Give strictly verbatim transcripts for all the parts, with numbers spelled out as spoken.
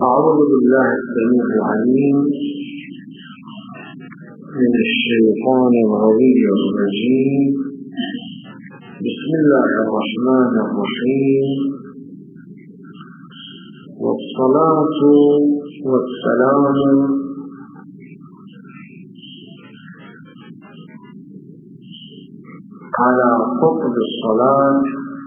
أعوذ بالله السميع العليم من الشيطان الرجيم الرجيم. بسم الله الرحمن الرحيم، والصلاة والسلام على فضل الصلاة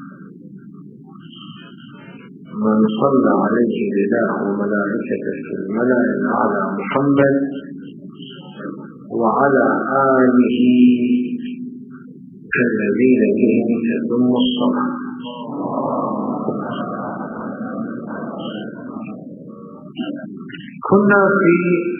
من صلى عليه الإله وملائكته في الملأ الأعلى محمد وعلى آله الذين بهم تتم الصلاة. كنا في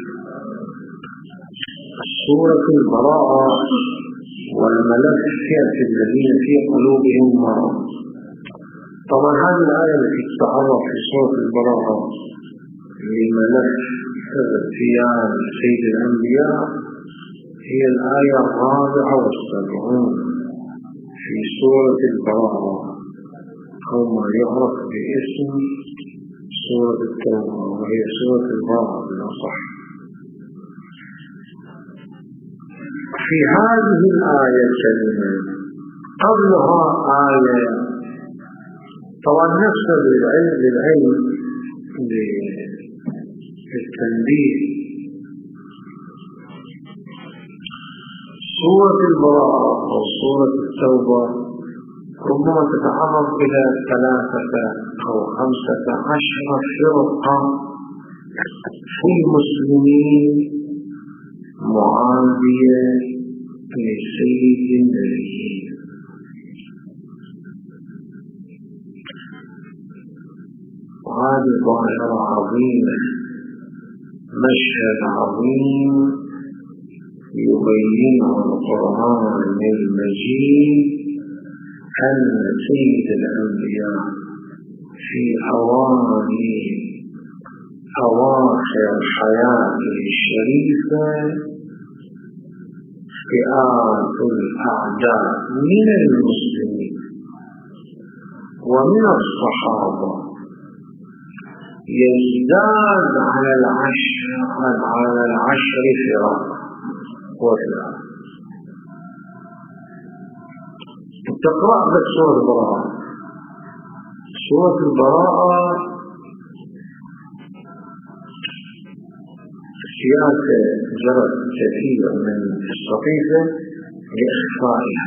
سورة البراءة والملك فئة الذين في قلوبهم مرض. طبعا هذه الآية التي تتعرض في سورة البراءة لملك فئة سيد الأنبياء هي الآية الرابعة والسبعون في سورة البراءة، أو ما يعرف باسم سورة التوبة، وهي سورة البراءة بالأصح. في هذه الآية الكريمة قبلها آية طبعا نفس للعلم للعلم للتنبيه. سورة البراءة أو سورة التوبة ربما تتعرض إلى ثلاثة أو خمسة عشر فرقة في المسلمين معادية لسيد النبيين. وهذه ظاهرة عظيمة، مشهد عظيم يبينه القرآن المجيد أن سيد الأنبياء في أواني أواخر حياته الشريفة فئات الأعداء من المسلمين ومن الصحابة يزداد على العشر على العشر فرق وفئات. تقرأ بس سورة البراءة. سورة البراءة سياسة جرت كثيرا من الصحيفة لإخفائها.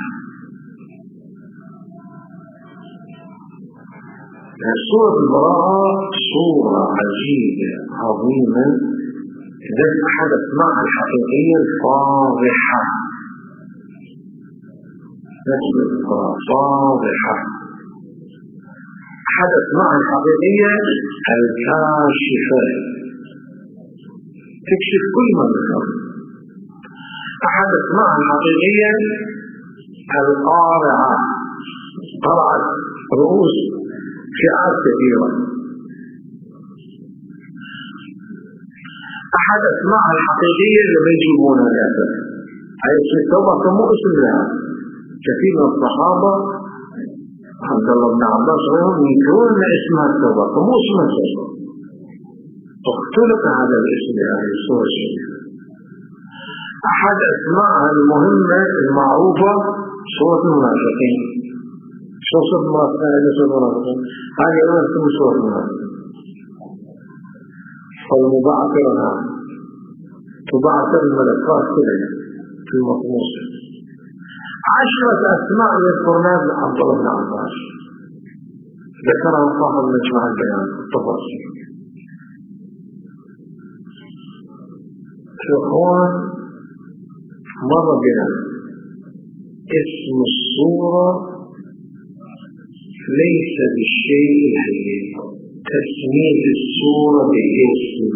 سورة البراءة سورة عجيبة عظيمة ذات حدث مع الحقيقية الفاضحة. فاضحة حدث مع الحقيقية الكاشفة، تكشف كل ما ذكر. حدث مع الحقيقية القارعة، قرعت رؤوس فئات كثيرة. حدث مع الحقيقية اللي يجيبونها للأسف. هاي التوبة كمو اسم لها. كثير من الصحابة عبد الله بن عباس وغيرهم يقولون اسمها التوبة كمو اسمها التوبة. اختلق هذا الاسم لهذه السورة الشريفة. أحد أسمائها المهمة المعروفة سورة المنافقين. شو سورة المنافقين؟ هذه سورة المنافقين هذه أولا اسم سورة المنافقين. فالمبعثرها تبعثر الملكات كلها في المطموس. عشرة أسماء يذكرناها من عبد الله بن عباس ذكرها صاحب مجمع البيان التفاصيل. إخوان مر بنا اسم الصورة ليس بالشيء الحقيقي، تسمية الصورة باسم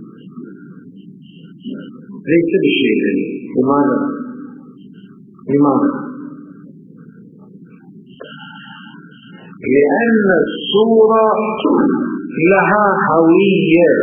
ليس بالشيء الحقيقي. لماذا؟ لماذا؟ لأن الصورة لها هوية.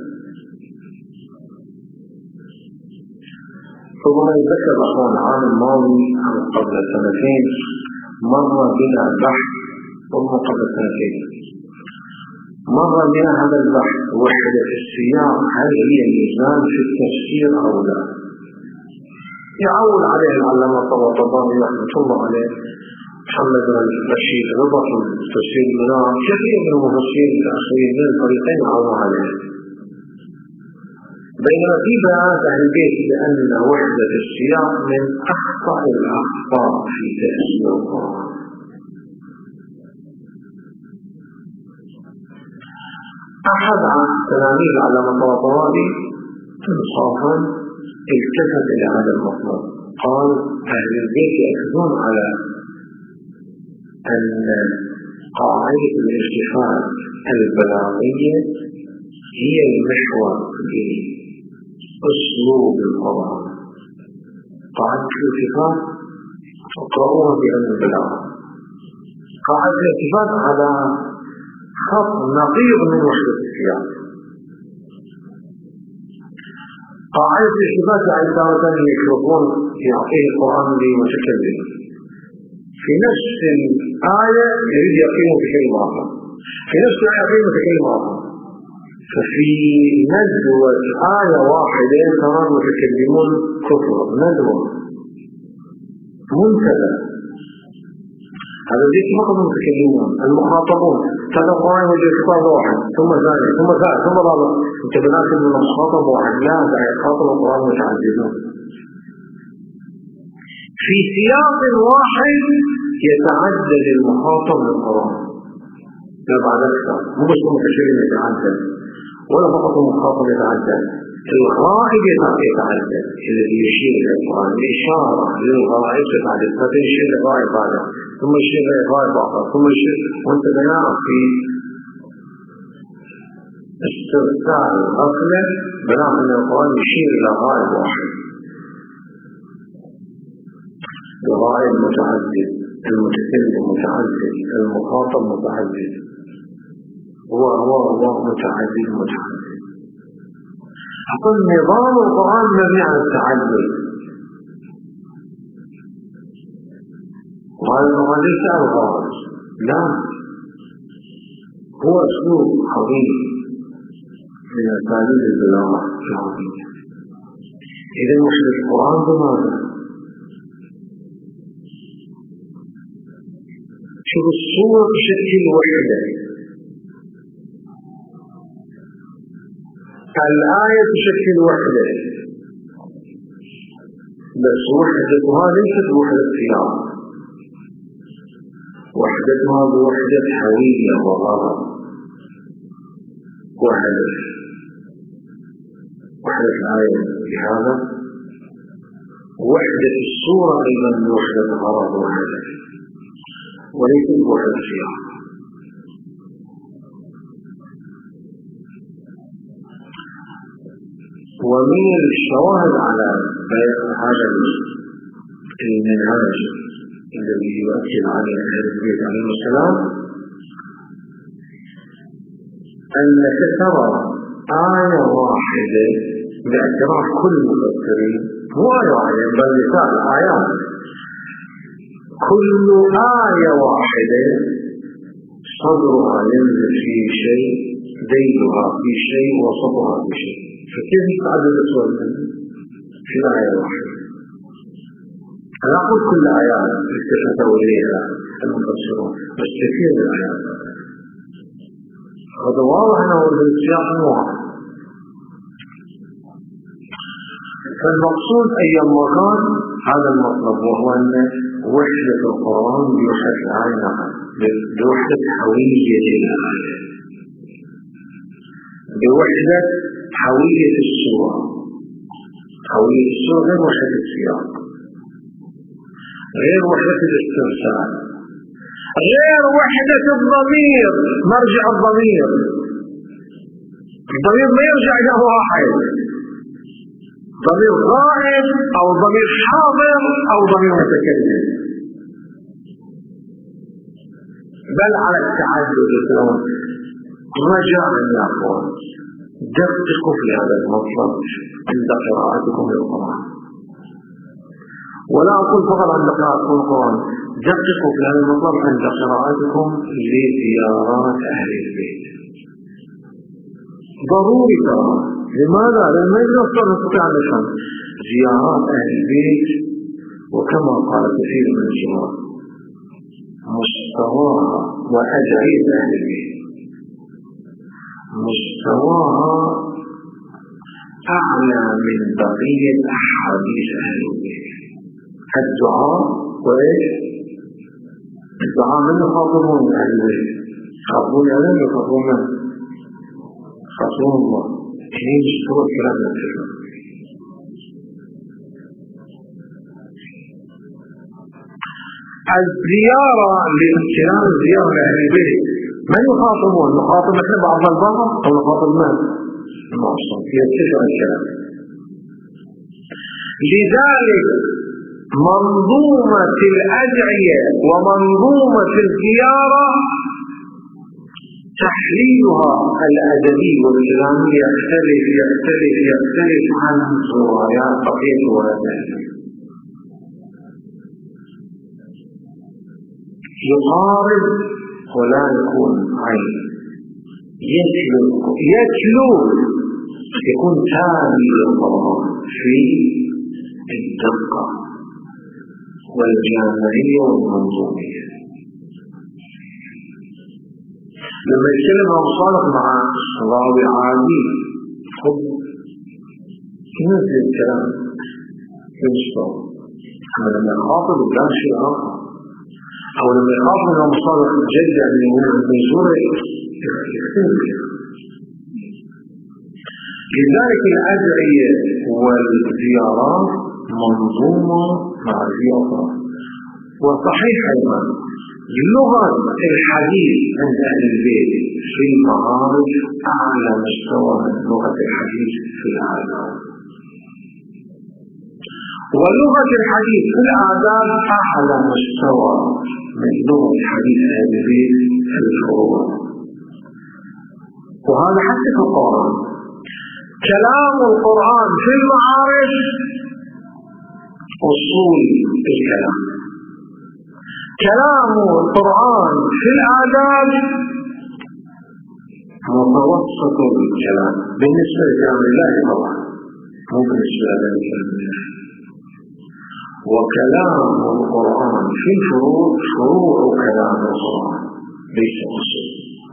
ثم يذكر أخوان العام الماضي أو قبل سنتين مر بنا بحث ثم قبل سنتين مر بنا هذا البحث وحدة السياق هل هي ميزان في التفسير أو لا؟ يعول عليه العلامة الطباطبائي رحمة الله عليه محمد رشيد رضا في تفسير المنار، كثير من المفسرين الآخرين من الفريقين عرضوا عليه. بينما في بيان أهل البيت بأن وحدة السياق من أخطأ الأخطاء في تفسير القرآن. أحد تلاميذ العلامة الطباطبائي إنصافا التفت إلى هذا المطلب، قال أهل البيت يأخذون على أن قاعدة الالتفات البلاغية هي المحور في أسلوب القرآن. قاعدة الالتفات تقرؤوها بأن البلاغة، قاعدة الالتفات على خط نقيض من وحدة السياق. قاعدة الالتفات عندما يشوفون يعطيه القرآن لمتكلم في نفس الآية يريد يقيمه بكلمة آخر، في نفس الآية يقيمه بكلمة آخر، ففي ندوة آية واحدة ترى المتكلمون كفر ندوة منتدى. هذا ذيك فقط المتكلمون المخاطبون، هذا القرآن يوجد خطاب واحد ثم ثاني ثم ثالث ثم رابع، انت بناك من المخاطب واحد، لا ده يخاطب القرآن متعددون في سياق واحد يتعدد المخاطب للقرآن. لا بعد أكثر، مو بس المتكلم يتعدد ولا فقط المخاطب يتعدد، الغائب يتعدد الذي يشير إلى القرآن، الإشارة للغائب تتعدد، فتشير لغائب بعده ثم يشير لغائب آخر ثم يشير، وانت بناء في استرسال الغفلة بناء أن القرآن يشير إلى غائب واحد، الغائب متعدد، المتكلم متعدد، المخاطب متعدد، هو هو هو متعدد متعدد. أقول نظام القرآن مبني على التعدد، وهذا القرآن ليس ألغاز، لا هو أسلوب عظيم من أساليب البلاغة العظيمة. إذا وحدة القرآن بماذا؟ شوف الصورة بشكل وحدة، الآية بشكل وحدة، بس وحدتها ليست وحدة سياق، وحدتها بوحدة حوية وغرض وهدف. وحدة الآية بهذا، وحدة الصورة أيضا بوحدة غرض وهدف، وليست بوحدة سياق. ومن الشواهد على هذا المنهج الذي يؤكد عليه أهل البيت عليه السلام أنك ترى آية واحدة باعتراف كل المفسرين، مو آية واحدة بل مثال آيات، كل آية واحدة صدرها ينزل في شيء، ذيلها في شيء، وسطها في شيء، فكيف يتعدد الصور في آية واحدة؟ أنا أقول كل آيات التفتوا إليها المفسرون، بس كثير من الآيات هذا واضح أنه السياق واضح. فالمقصود أيما كان هذا المطلب، وهو أن وحدة القرآن بوحدة الآية، بوحدة حوية الآية، بوحدة حوية السورة. حوية السورة غير وحدة السياق، غير وحدة الاسترسال، غير وحدة الضمير، مرجع الضمير. الضمير ما يرجع إلى واحد، ضمير غائب أو ضمير حاضر أو ضمير متكلم، بل على التعدد. رجاء يا أخوان دققوا في هذا المطلب عند قراءتكم للقرآن، ولا أقول فقط عند قراءتكم القرآن، دققوا في هذا المطلب عند قراءتكم لزيارات أهل البيت. ضروري ترى. لماذا؟ لأنه ما نستطيع أن نفهم زيارات أهل البيت، وكما قال كثير من الجماعة مستواها وأدعية أهل البيت مستواها أعلى من بقية أحاديث أهل البيت. الدعاء وإيش؟ الدعاء من يخاطبون أهل البيت، يخاطبون علم يخاطبون خاطبون الله. اثنين مستوى الكلام الكلام. الزيارة لامتنان الزيارة لأهل البيت من يخاطبون؟ نخاطب نحن بعض البعض أو نخاطب من؟ المعصوم. يتسع الكلام. لذلك منظومة الأدعية ومنظومة الزيارة تحليلها الأدبي والكلامي يختلف يختلف يختلف عن روايات بقية روايات يقارب ولا يكون عين، يتلو يتلو يكون تالي للقرآن في الدقة والجامعية والمنظومية. لما يتكلم عن صالح مع راوي عادي خب ينزل الكلام ينصر، أما لما يخاطب لا شيء آخر، أو لما يخاطب أنه مصالح جدة من المنزورة يختلف. لذلك الأدعية والزيارات منظومة معرفية. وصحيح أيضا لغة الحديث عند أهل البيت في المعارف أعلى مستوى من لغة الحديث في الآداب، ولغة الحديث في الآداب أعلى مستوى من لغة الحديث أهل البيت في الفروع. وهذا حتى في القرآن. كلام القرآن في المعارف أصول الكلام، كلام القرآن في الآداب متوسط الكلام بالنسبة لكلام الله طبعا، مو بالنسبة لكلام الله. وكلام القرآن في الفروع فروع كلام القرآن ليس أصول.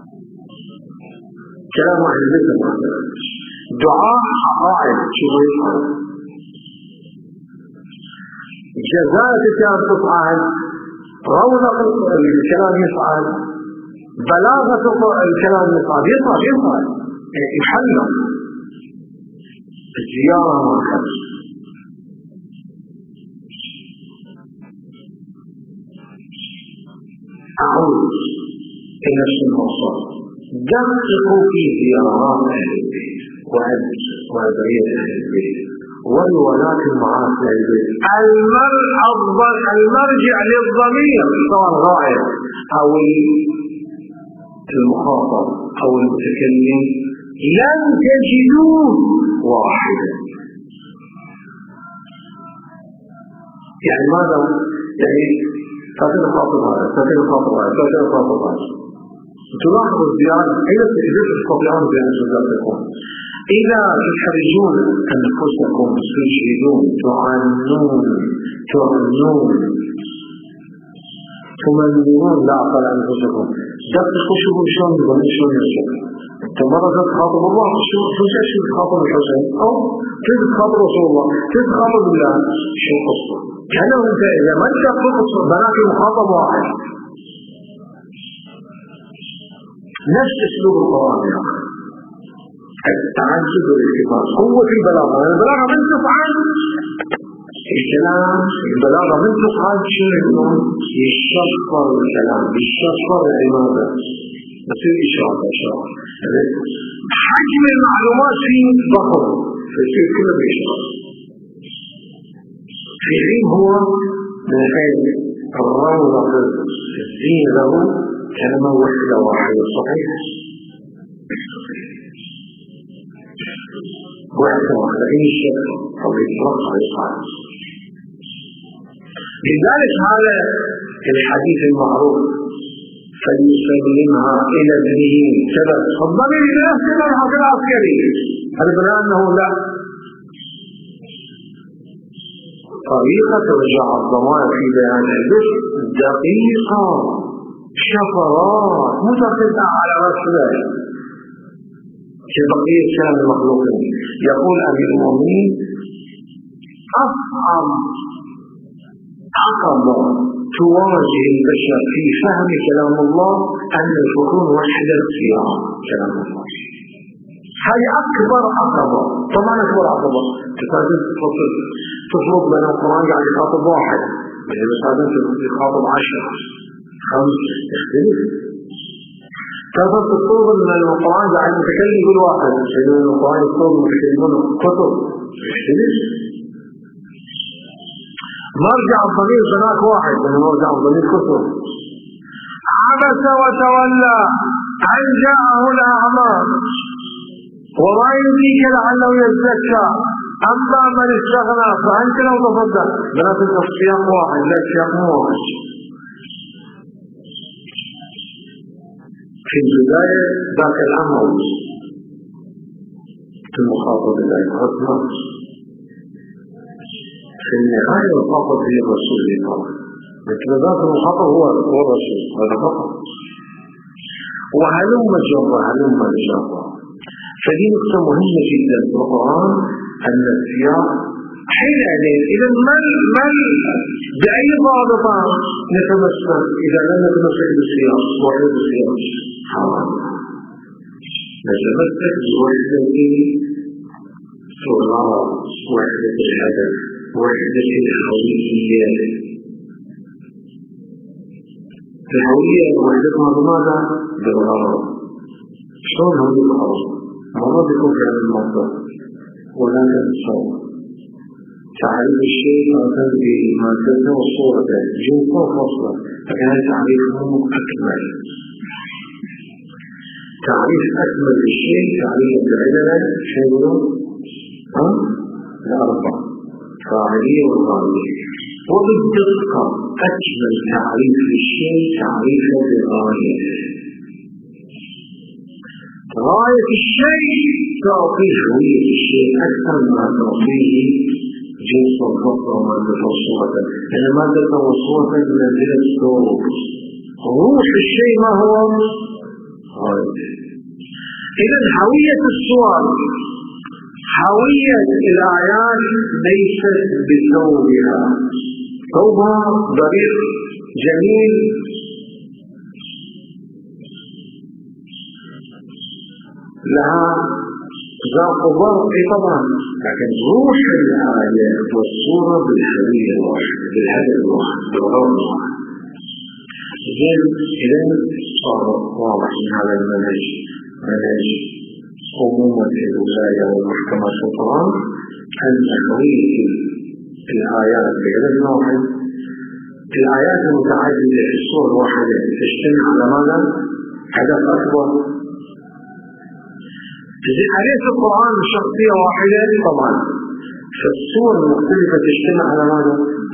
كلام أهل البيت مثلا دعاء حقائق شو يفعل، جزاء الكلام تفعل، رونق الكلام يفعل، بلاغة الكلام يفعل يفعل يفعل يحلق. الزيارة ما حدث. أعود إلى السنوصة، دققوا في زيارات أهل البيت وأدعية أهل البيت والولاة المعاصي أهل البيت. المرجع للضمير سواء الغائب أو المخاطب أو المتكلم لن تجدوه واحدا. يعني ماذا؟ يعني فاتن خاطب هذا فاتن خاطب هذا فاتن خاطب هذا. تلاحظ الزيارة أين تستطيعون بأن تكون إذا تحرجون أنفسكم تجهدون تعنون تعنون تمنون لا أقل أنفسكم دققوا شوفوا شلون يقولون شلون يرجع. أنت مرة تخاطب الله شو شو شو تخاطب الحسين أو كيف تخاطب رسول الله كيف تخاطب الله شو القصة؟ كأنه أنت إذا ما أنت تقصد بناك المخاطب واحد نفس أسلوب القرآن يا أخي. التعجب والاعتبار قوة البلاغة. البلاغة من تفعل الكلام، البلاغة من تفعل شنو؟ يشفر الكلام يشفر العبادة بصير إشارة إشارة حجم المعلومات فيه ضخم فيصير كله بإشارة. في حين هو من حيث الرونق الزين له كلمة واحدة واحدة صحيح واحدة واحدة أي شيء أو إطلاق أو إطلاق. لذلك هذا الحديث المعروف فليسلمها إلى ابنه سبب الضمير لنفسه الحق العسكري. هذا بناء أنه لا طريقة توزيع الضمائر في بيان الجزء دقيقة شفرات متقطعة على رأس ذلك كبقية كلام المخلوقين. يقول أمير المؤمنين أصعب عقبة تواجه البشر في فهم كلام الله أن يكون وحدة الصياغة كلام الله. هذه أكبر عقبة. طبعا أكبر عقبة تتعلم تطلب بين القرآن قاعد يخاطب واحد بس هذا يخاطب عشرة خمس يختلف. كيف تطلب من القرآن قاعد يتكلم كل واحد سيدنا القرآن يطلب يتكلمون كتب يختلف. مرجع الضمير هناك واحد من مرجع الضمير كتب. عبس وتولى أن جاءه الأعمى وما يدريك لعله يزكى أما من استغنى فأنت لو تصدق. بنات السياق واحد لا سياق واحد. في البداية ذاك الأمر في المخاطب الله الحكمة. في النهاية المخاطب هي الرسول الله. مثل ذات المخاطب هو الرسول هذا فقط. وهلم جرى هلم جرى. فدي نقطة مهمة جدا في القرآن أن السياق حين عليه. إذا من من بأي ضابطة نتمسك إذا لم نتمسك بالسياق وحدة السياق حرام. نتمسك بوحدة الغرض وحدة الهدف وحدة الهوية. الهوية وحدتها بماذا؟ بالغرض. شلون هوية الغرض؟ مرض يكون في هذا الموضوع ولا تنسوا تعريف الشيء مثلا بمادته وصورته جوفه وفصله فكان تعريفهم أكمل. تعريف أكمل للشيء تعريف العلل شنو؟ ها؟ الأربعة فاعلية والغاية. وبالدقة أجمل تعريف للشيء تعريفه بالغاية. غاية الشيء تعطيه هوية الشيء أكثر ما تعطيه جنس الفصل ومادة وصورة. لأن مادة وصورة منزلة الصوت. روح الشيء ما هو؟ غاية. إذا هوية الصور هوية الآيات ليست بثوبها. ثوبها ضرير جميل لها ذاق ضرق طبعا لكن روح الآيات والصورة بالهوية الواحدة بالهدف الواحد بالغرض الواحد. إذا صار واضح من هذا المنهج منهج عمومة الولاية والمحكمة في القرآن أن هوية الآيات بهدف واحد. الآيات المتعددة في الصورة الواحدة تجتمع على ماذا؟ هدف أكبر. أليس القرآن شخصية واحدة؟ طبعا. فالصور المختلفة تجتمع على ماذا؟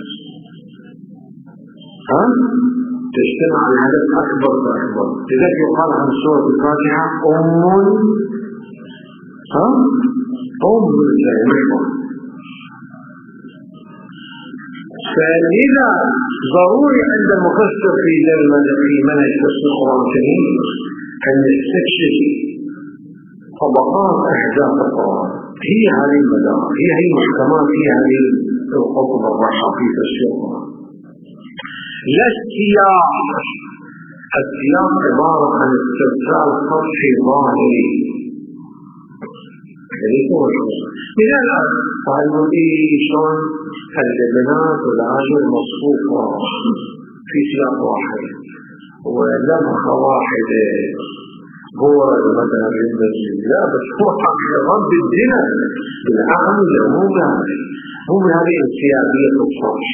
ها؟ تجتمع على هدف أكبر فأكبر. لذلك يقال عن سورة الفاتحة أم ها؟ أم الكلمة. فلذا ضروري عند المفسر في في منهج تفسير القرآن الكريم أن يستكشف طبقات أحداث القرآن. هي هذه المدار هي هي المحكمات هي هذه الخطب الراحة في تفسير القرآن. لا السياق. السياق عبارة عن استرسال سطحي ظاهري. من الآن قالوا لي شلون البنات والعاشر مصفوفة في سياق واحد ولمحة واحدة. هو مثلا لا بس هو حقيقة رب الدين بالعقل مو بهذه مو بهذه السياقية الصح.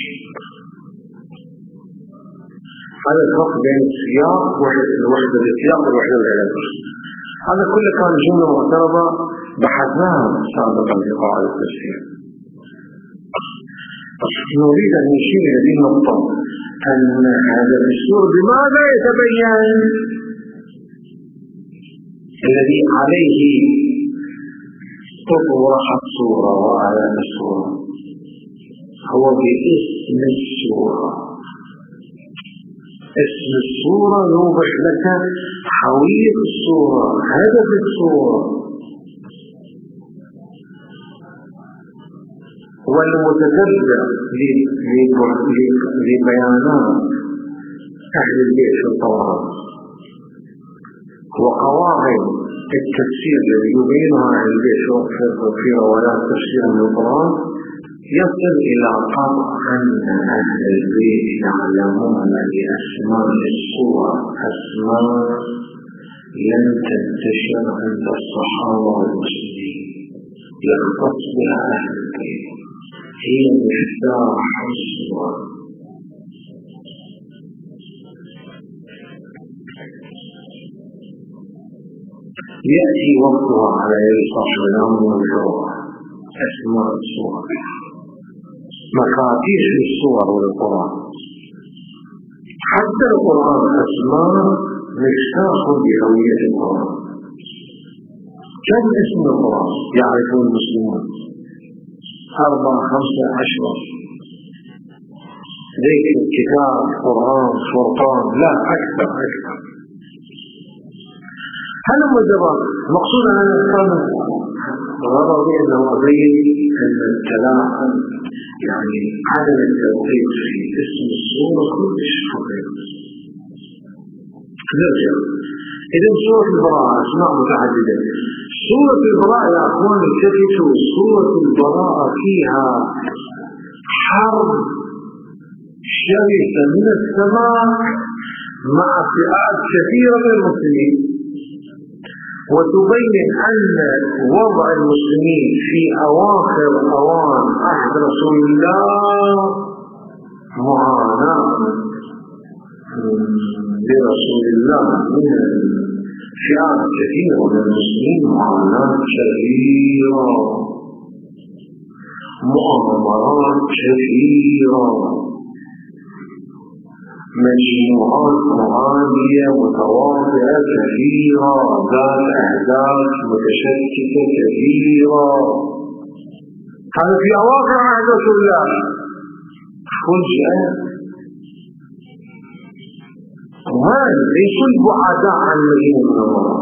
هذا الفرق بين السياق والوحدة السياق والوحدة العلمية. هذا كله كان جملة معترضة بحثناها سابقا في قواعد التفسير. نريد أن نشير إلى هذه النقطة أن هذا الدستور بماذا يتبين؟ الذي عليه تطرح الصورة وآيات الصورة هو باسم الصورة. اسم الصورة يوضح لك حوية الصورة، هدف الصورة، والمتتبع لبيانات أهل البيت في التوراة وقواعد التفسير الذي يبينها أهل البيت في روايات تفسير من القرآن يصل إلى قطع أن أهل البيت يعلمون بأسماء الصور أسماء لم تنتشر عند الصحابة والمسلمين يختص بها أهل البيت، هي مفتاح الصور. يأتي وقتها على يد صاحب الأمر والجوع أسماء الصور، مفاتيح الصور والقرآن. حتى القرآن أسماء مفتاح بهوية القرآن. كم اسم القرآن يعرفون المسلمون؟ أربعة خمسة عشرة. ذكر كتاب قرآن فرقان لا أكثر أكثر. هذا مجرد مقصود أن الإنسان غرضي أنه أبين أن التلاعب يعني عدم التوقيت في اسم الصورة كلش خطير. نرجع إذا سورة البراءة أسماء متعددة. سورة البراءة يا أخوان التفتوا، سورة البراءة فيها حرب شرسة من السماء مع فئات كثيرة من المسلمين، وتبين أن وضع المسلمين في أواخر أوان عهد رسول الله معاناة برسول الله من فئات كثيرة من المسلمين، معاناة كثيرة، مؤامرات كثيرة، مجموعات معادية متواطئة كثيرة، ذات أهداف متشككة كثيرة. هذا في أواخر عهد رسول الله. فجأة وهذا ليسوا البعداء عن المدينة المنورة.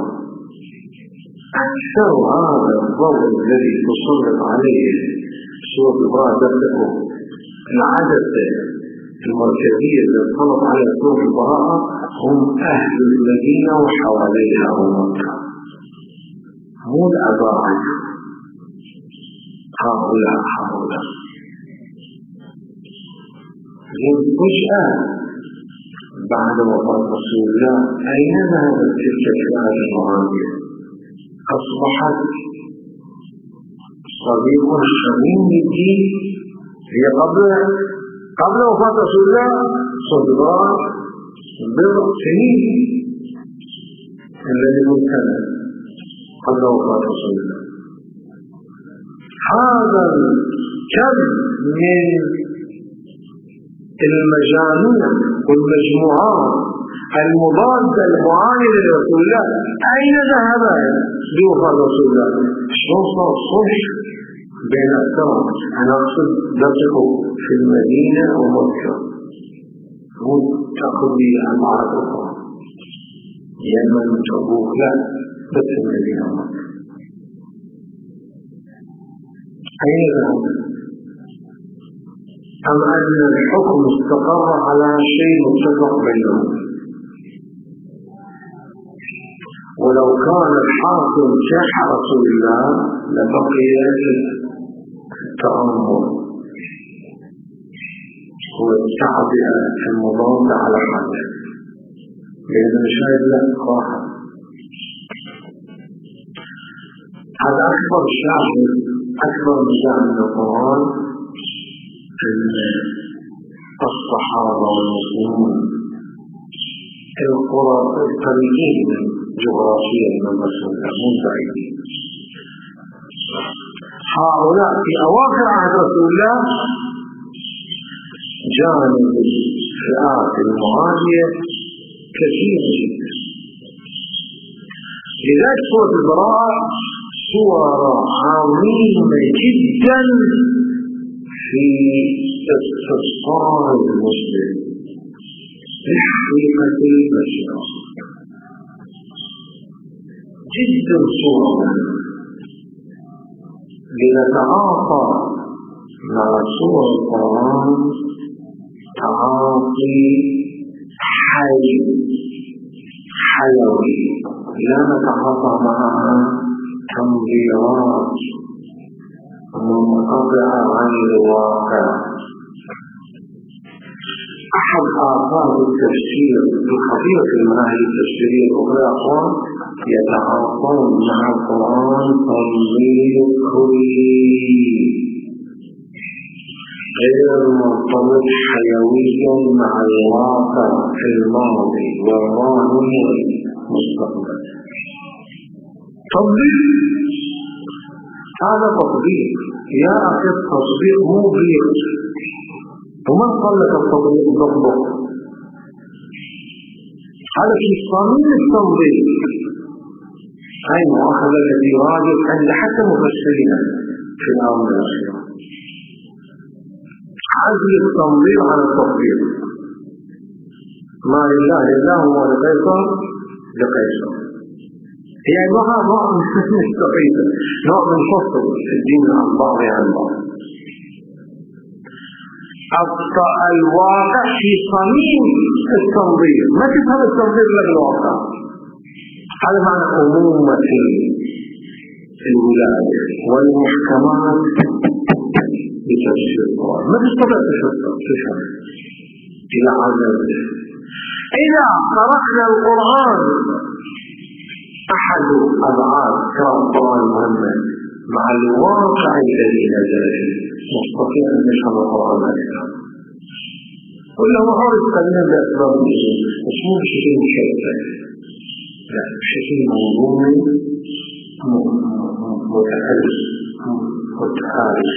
أكثر هذا الضوء الذي تسلط عليه سورة البراءة تبدأ العدد المركزية التي تسلط على سورة البراءة هم أهل المدينة وحواليها ومكة، مو الأباعد هؤلاء هؤلاء. فجأة بعد وفاة رسول الله أين ذهبت تلك الفئات المعادية؟ أصبحت صديق حميم للدين. هي قبل قبل وفاة رسول الله صدراء بضع سنين الذي كان قبل وفاة رسول الله. هذا الكم من المجاميع والمجموعات المضادة المعاندة لرسول الله أين ذهبت بوفاة رسول الله؟ شلون صار صلح بين الأسرى؟ أنا أقصد درسه في المدينة ومكة، مو تأخذ لي أربعة أخرى يمن تبوك، لا بس المدينة ومكة. أين ذهبت؟ أم أن الحكم استقر على شيء متفق بينهم؟ ولو كان الحاكم شيخ رسول الله لبقي التأمر والتعبئة المضادة على حاله، لأن المشاهد لا راحة. هذا أكبر شاهد أكبر مثال من القرآن أن الصحابة والمسلمون القرى القريبين جغرافيا من رسول الله مو بعيدين. هؤلاء في أواخر عهد رسول الله جانب الفئات المعادية كثير جدا. لذلك سورة البراءة صورة عظيمة جدا في استصار المسلم لحقيقة البشر، جدا صورة لنتعاطى مع سور القرآن تعاطي حي حيوي، لا نتعاطى معها تنظيرات منقطعة عن الواقع. أحد آثار التفسير بقضية المناهج التفسيرية الأخرى يتعاطون مع القرآن تنظير كلي غير مرتبط حيويا مع الواقع في الماضي والراهن والمستقبل. تطبيق، هذا تطبيق يا أخي، التطبيق مو غير. ومن قال لك التطبيق ضبط؟ هذا في صميم التنظيم. هاي مؤاخذة التي راجل عند حتى مفسرين في الآونة الأخيرة، عزل التنظيم على التطبيق. ما لله لله وما لقيصر لقيصر. يعني نوع نوع من التقييد، نوع من فصل الدين عن بعض عن بعض. أبقى الواقع في صميم التنظير، ما تفهم التنظير للواقع. هذا معنى أمومة الولاية والمحكمات بتفسير القرآن. ما تستطيع تفهم إلى عزل. إذا قرأنا القرآن أحد أبعاد القرآن المهمة مع الواقع الذي نزل فيه نستطيع أن نفهم القرآن أكثر. ولا هو عارف كلمة بأسباب النزول، بس مو بشكل مشابه، لا بشكل موضوعي متحدث متحارش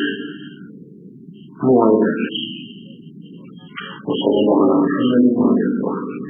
موضوع. وصلى الله على محمد وعلى آله وصحبه.